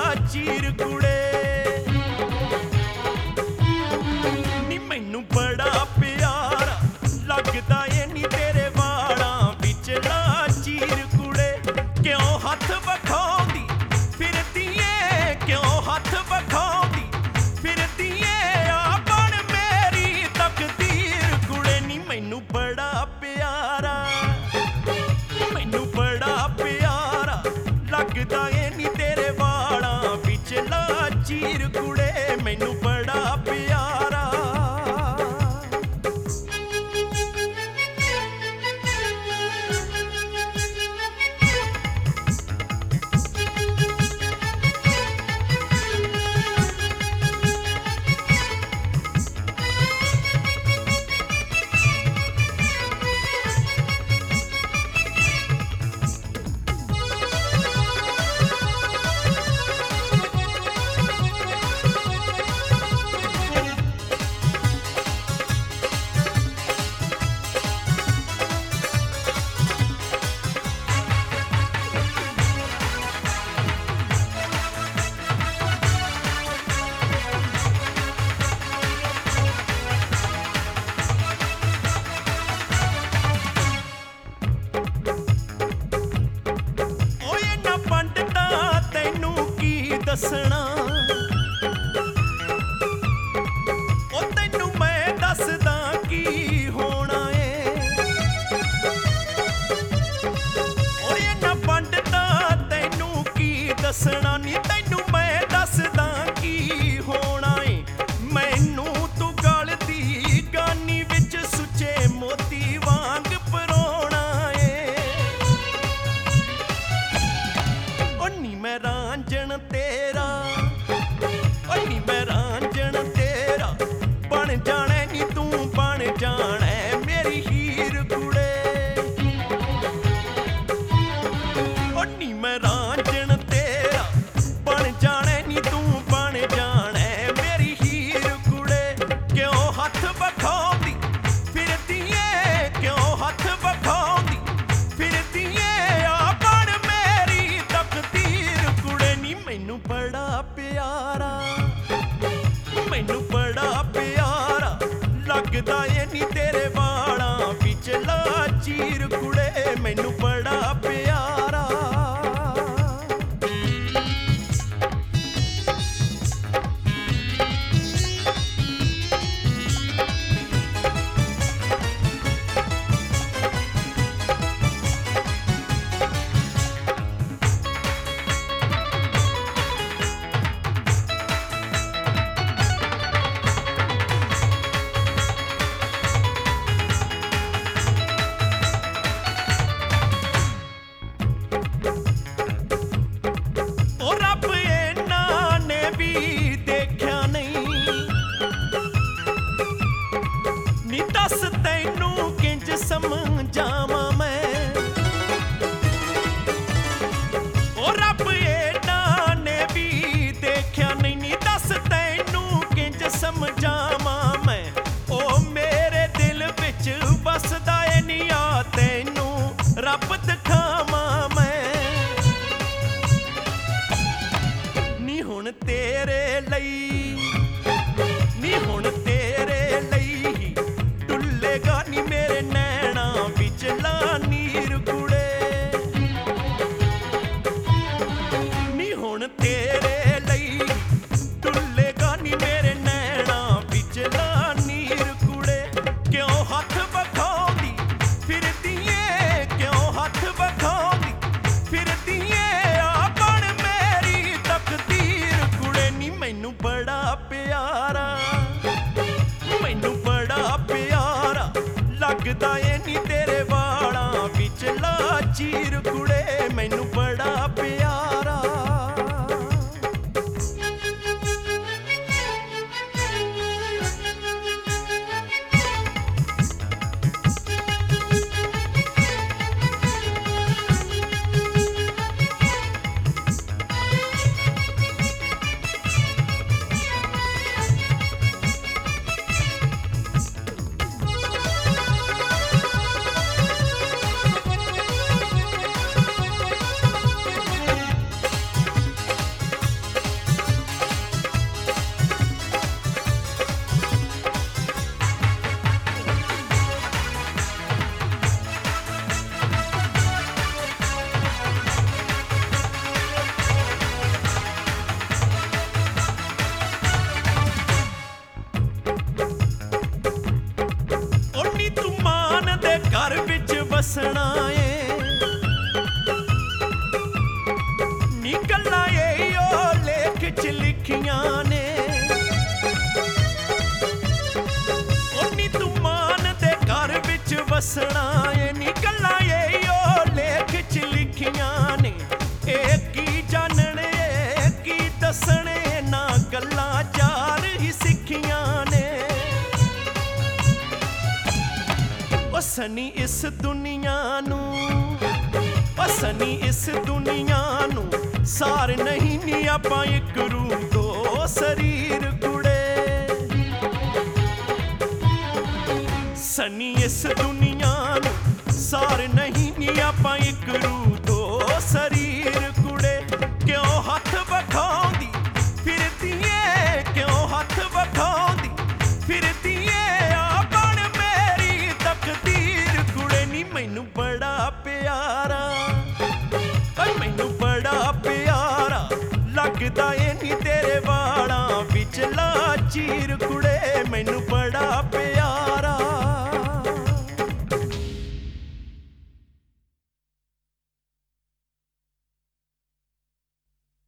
ਚੀਰ ਕੁੜੇ ਨੀ ਮੈਨੂੰ ਬੜਾ ਪਿਆਰਾ ਲੱਗਦਾ ਏ ਨੀ ਤੇਰੇ ਵਾਲਾਂ ਵਿੱਚ ਲਾ ਚੀਰ ਕੁੜੇ ਕਿਉਂ ਹੱਥ ਵਿਖਾਉਂਦੀ ਫਿਰਦੀ ਏ ਕਿਉਂ ਹੱਥ ਵਿਖਾਉਂਦੀ ਫਿਰਦੀ ਏ ਆ ਬਣ ਮੇਰੀ ਤਕਦੀਰ ਕੁੜੇ ਨੀ ਮੈਨੂੰ ਬੜਾ ਪਿਆਰਾ ਮੈਨੂੰ ਬੜਾ ਪਿਆਰਾ ਲੱਗਦਾ ਏ ਨੀ ਤੇਰੇ ਵਾਲਾਂ ਵਿੱਚ ਲਾ ਚੀਰ ਕੁੜੇ ਮੈਨੂੰ ਬੜਾ ਪਿਆਰਾ ਦੱਸਣਾ ਉਹ ਤੈਨੂੰ ਮੈਂ ਦੱਸਦਾ ਕੀ ਹੋਣਾ ਏ ਓਏ ਨਾ ਪੰਡਤਾ ਤੈਨੂੰ ਕੀ ਦੱਸਣਾ ਨੀ ਤੈਨੂੰ ਮੈਂ ਦੱਸਦਾ ਕੀ ਹੋਣਾ ਏ ਮੈਨੂੰ ਤੂੰ ਗਲ ਦੀ ਗਾਨੀ ਵਿੱਚ ਸੁੱਚੇ ਮੋਤੀ ਵਾਂਗ ਪਰੋਣਾ ਏ ਓ ਨੀ ਮੈਂ ਰਾਂਝਣ ਤੇਰਾ ਓ ਨੀ ਮੈਂ ਰਾਂਝਣ ਤੇਰਾ ਬਣ ਜਾਣਾ ਨੀ ਤੂੰ ਬਣ ਜਾਣਾ ਮੇਰੀ ਹੀਰ ਕੁੜੇ ਓ ਨੀ ਮੈਂ ਰਾਂਝਣ ਤੇਰਾ ਬਣ ਜਾਣਾ ਨੀ ਤੂੰ ਬਣ ਜਾਣਾ ਮੇਰੀ ਹੀਰ ਕੁੜੇ ਕਿਉਂ ਹੱਥ ਵਿਖਾਉਂਦੀ ਫਿਰਦੀ ਏ ਕਿਉਂ ਹੱਥ ਵਿਖਾਉਂਦੀ ਫਿਰਦੀ ਏ ਆ ਬਣ ਮੇਰੀ ਤਕਦੀਰ ਕੁੜੇ ਨੀ ਮੈਨੂੰ ਬੜਾ ਪਿਆਰਾ ਮੈਨੂੰ ਬੜਾ ਪਿਆਰਾ ਲੱਗਦਾ ਏ ਨੀ ਤੇਰੇ ਵਾਲਾਂ ਵਿੱਚ ਲਾ ਚੀਰ ਕੁੜੇ ਮੈਨੂੰ ਬੜਾ ਪਿਆਰਾ ਤੈਨੂੰ ਕਿੰਜ ਸਮਝਾਵਾਂ ਮੈਂ ਓ ਰੱਬ ਇਹਨਾਂ ਨੇ ਵੀ ਦੇਖਿਆ ਨਹੀਂ ਨੀ ਦੱਸ ਤੈਨੂੰ ਕਿੰਜ ਸਮਝਾਵਾਂ ਮੈਂ ਓ ਮੇਰੇ ਦਿਲ ਵਿੱਚ ਵਸਦਾ ਏ ਨੀ ਆ ਤੈਨੂੰ ਰੱਬ ਦਿਖਾਵਾਂ ਮੈਂ ਨੀ ਹੁਣ ਤੇਰੇ ਲਈ ਨੀ ਹੁਣ ਤੇਰੇ ਲਈ ਡੁੱਲੇਗਾ ਨੀ ਮੇਰੇ ਨੈਣਾ ਵਿੱਚ ਲਾ ਨੀਰ ਕੁੜੇ ਨੀ ਹੁਣ ਤੇਰੇ ਲਈ ਡੁੱਲੇਗਾ ਨੀ ਮੇਰੇ ਨੈਣਾ ਵਿੱਚ ਲਾ ਨੀਰ ਕੁੜੇ ਕਿਉਂ ਹੱਥ ਵਿਖਾਉਂਦੀ ਫਿਰਦੀ ਏ ਕਿਉਂ ਹੱਥ ਵਿਖਾਉਂਦੀ ਫਿਰਦੀ ਏ ਆ ਬਣ ਮੇਰੀ ਤਕਦੀਰ ਕੁੜੇ ਨੀ ਮੈਨੂੰ ਬੜਾ ਪਿਆਰਾ ਮੈਨੂੰ ਬੜਾ ਪਿਆਰਾ ਲੱਗਦਾ ਏ ਨੀ ਤੇਰੇ ਵਾਲਾਂ ਵਿੱਚ ਲਾ ਚੀਰ ਕੁੜੇ ਮੈਨੂੰ ਬੜਾ ਪਿਆਰਾ ਵਸਣਾ ਏ ਨੀ ਗੱਲਾਂ ਏ ਓ ਲੇਖ ਚ ਲਿਖੀਆਂ ਨੇ ਓ ਨੀ ਤੂੰ ਮਾਨ ਦੇ ਘਰ ਵਿੱਚ ਵਸਣਾ ਏ ਨੀ ਗੱਲਾਂ ਏ ਓ ਲੇਖ ਚ ਲਿਖੀਆਂ ਨੇ ਇਹ ਕੀ ਜਾਣਨੇ ਕੀ ਦੱਸਣੇ ਨਾ ਗੱਲਾਂ ਚਾਰ ਹੀ ਸਿੱਖੀਆਂ ਨੇ ਓ ਸਨੀ ਇਸ ਦੁਨੀਆ ਨੂੰ ਓ ਸਨੀ ਇਸ ਦੁਨੀਆ ਨੂੰ ਸਾਰ ਨਹੀਂ ਨੀ ਆਪਾਂ ਇੱਕ ਰੂਹ ਦੋ ਸਰੀਰ ਕੁੜੇ ਸਨੀ ਇਸ ਦੁਨੀਆ ਨੂੰ ਸਾਰ ਨਹੀਂ ਨੀ ਆਪਾਂ ਇੱਕ ਰੂਹ ਦੋ ਸਰੀਰ ਕੁੜੇ ਕਿਉਂ ਹੱਥ ਵਿਖਾਉਂਦੀ ਫਿਰਦੀ ਏ ਕਿਉਂ ਹੱਥ ਵਿਖਾਉਂਦੀ ਫਿਰਦੀ ਏ ਆ ਬਣ ਮੇਰੀ ਤਕਦੀਰ ਕੁੜੇ ਨੀ ਮੈਨੂੰ ਬੜਾ ਪਿਆਰਾ ਓਏ ਮੈਨੂੰ ਬੜਾ ਪਿਆਰਾ ਲੱਗਦਾ ਏ ਨੀ ਤੇਰੇ ਵਾਲਾਂ ਵਿੱਚ ਲਾਚੀਰ ਕੁੜੇ ਮੈਨੂੰ